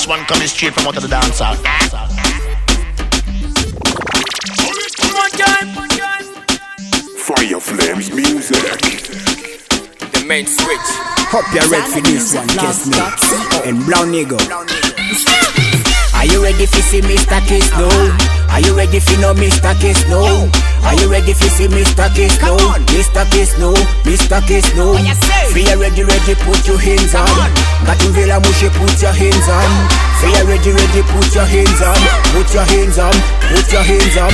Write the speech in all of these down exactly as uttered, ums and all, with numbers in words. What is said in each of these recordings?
one coming straight from out of the dancer. Fire Flames Music. The main switch. Hope you're ready for this one, Kiss Me and Brown Nigga. Are you ready for see Mister Kiss No? Are you ready for no Mister Kiss No? Are you ready for see Mister Kiss No? Mister Kiss No, Mister Kiss No. Free you ready, ready, put your hands on. Got you Villa Mushy, put your hands on. Free you ready, ready, put your hands on. Put your hands on, put your hands on.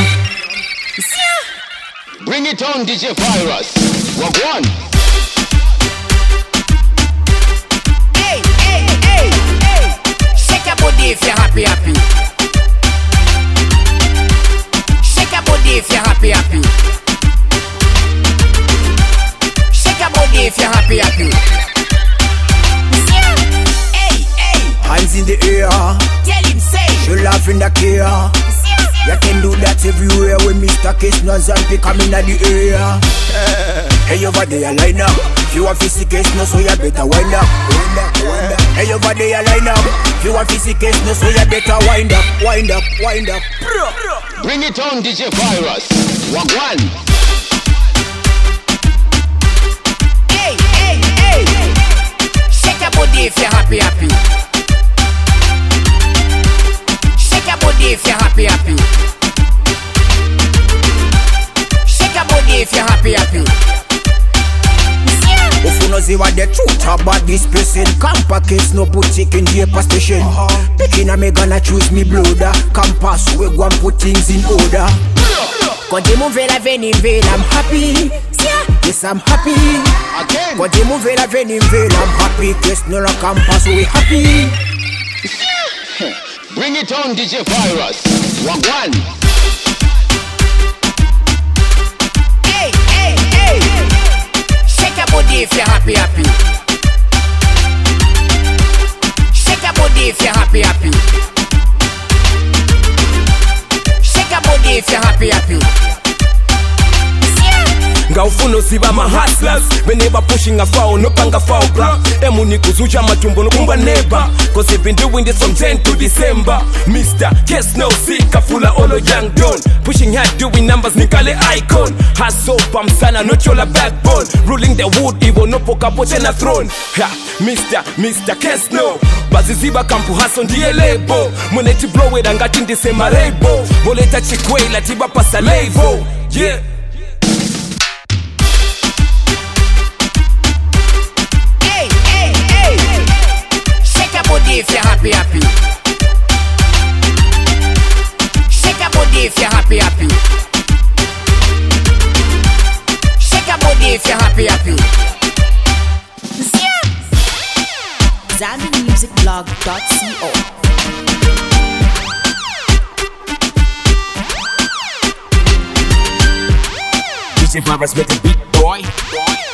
Bring it on, D J Virus. Walk one. Hey, hey, hey, hey. Shake your body if you're happy, happy. Shake your body if you're happy, happy. Shake your body if you're happy, happy. Hey, hey. Hands in the air. Tell him say. You laugh in the care. You can do that everywhere when Mister Kiss No and pick coming in the air. Hey over there, line up. If you want physical Kiss No, so you better wind up. Hey over there, line up. If you want physical Kiss No, so you better wind up, wind up, wind up. Bring it on, D J Virus. Walk one. Hey, hey, hey. Shake your body if you're happy, happy. Shake your body if you're happy, happy. Shake your body if you're happy, happy. If you know see what the truth about this person, Campa Kiss No put chicken paper station. Picking a me gonna choose me brother. Campus we go and put things in order. Continue la venir, I'm happy. Yes, I'm happy. Again. Continue la venir, I'm happy. Kiss No la campus we happy. Bring it on, D J Virus. Walk one. Hey, hey, hey. Shake your body if you're happy, happy. Shake your body if you're happy, happy. Shake your body if you're happy, happy. Ngaufuno siba ma hustlers. Whenever pushing a foul, no panga foul bra. Emuni kuzucha matumbo no kumba neba. Cause they've been doing this from Jan to December. Mister Kiss No, Sika Fula Olo Young Don. Pushing hard, doing numbers, Nikale icon. Hustle, Pam Sana, no chola backbone. Ruling the wood, Ivo no poka pochena throne. Ha, Mister, Mister Kiss No. Baziziba kampu haso ndiye lebo. Moneti blow it and got in the same rainbow. Boleta chikwe la tiba pasa levo. Yeah. If you're happy, happy. Shake your body if you're happy, happy. Shake your body if you're happy, happy. Zambi Music Blog dot co. D J Virus with the beat boy.